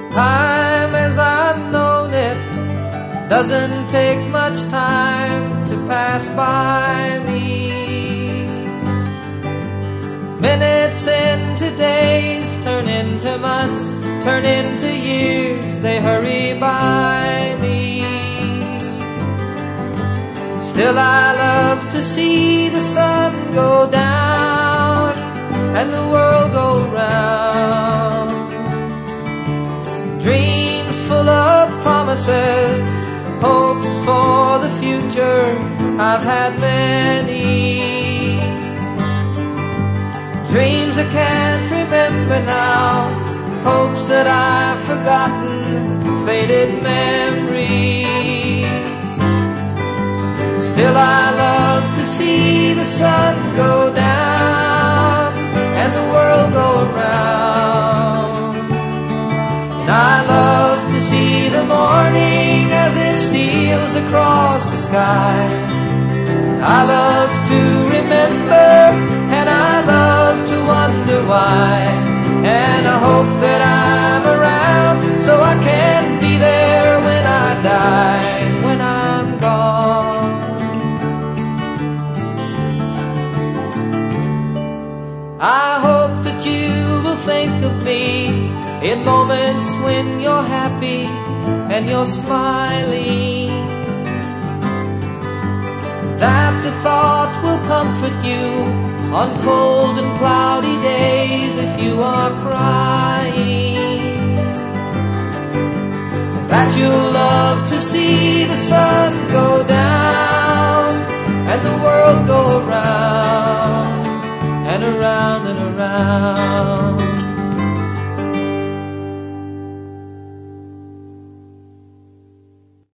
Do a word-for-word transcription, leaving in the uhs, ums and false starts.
Time as I've known it doesn't take much time to pass by me. Minutes into days turn into months, turn into years, they hurry by me. Still I love to see the sun go down and the world go round. Dreams full of promises, hopes for the future, I've had many. Dreams I can't remember now, hopes that I've forgotten, faded memories. Still I love to see the sun go down and the world go around. And I love to see the morning as it steals across the sky. I love to remember and I love to wonder why. And I hope that I'm around so I can be there when I die, when I'm gone. I hope that you will think of me in moments when you're happy and you're smiling, that the thought will comfort you on cold and cloudy days if you are crying, that you'll love to see the sun go down and the world go around and around and around.